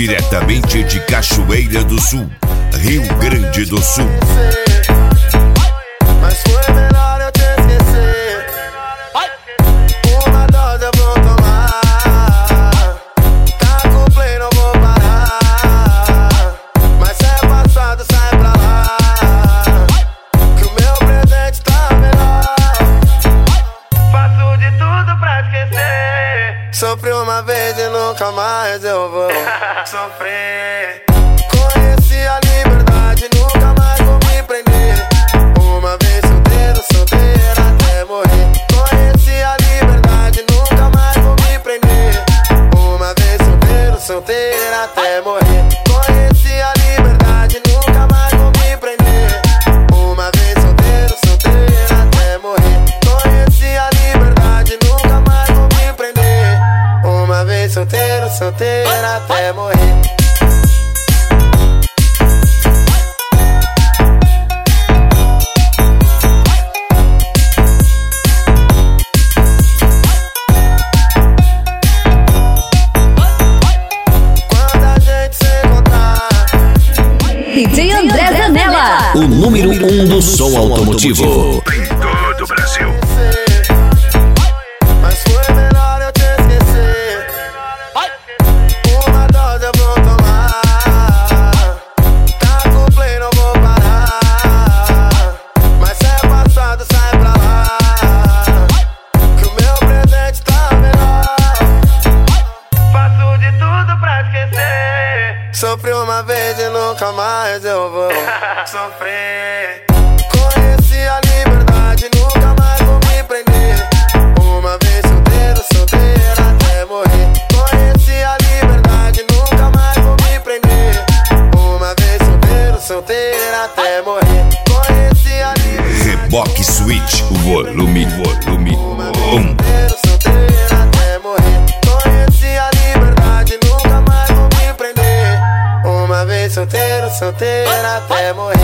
Diretamente de Cachoeira do Sul, Rio Grande do Sul. Mas foi melhor eu te esquecer. Uma dose eu vou tomar. Tá com play, não vou parar. Mas se é passado, sai pra lá, que o meu presente tá melhor. Faço de tudo pra esquecer. Sofri uma vez e nunca mais eu vou sofrer. Conheci a liberdade, nunca mais vou me prender. Uma vez solteiro, solteira até morrer. Conheci a liberdade, nunca mais vou me prender. Uma vez solteiro, solteira até morrer. Conheci a liberdade, nunca mais vou me prender. Uma vez solteiro, solteira até morrer. Conheci a liberdade, nunca mais vou me prender. Uma vez solteiro, solteira até morrer. DJ André Zanella, o número 1 do som automotivo. Em todo o Brasil. Mas foi melhor eu te esquecer. Uma dose eu vou tomar. Tá com play, não vou parar. Mas se é passado, sai pra lá, que o meu presente tá melhor. Faço de tudo pra esquecer. Sofri uma vez e nunca mais eu vou sofrer. Conheci a liberdade, nunca mais vou me prender. Uma vez solteiro, solteira até morrer. Conheci a liberdade, nunca mais vou me prender. Uma vez solteiro, solteira até morrer. Conheci a liberdade. Reboque Switch, volume 1. Solteira até morrer. Conheci a liberdade, nunca mais vou me prender. Uma vez solteiro, solteira até morrer.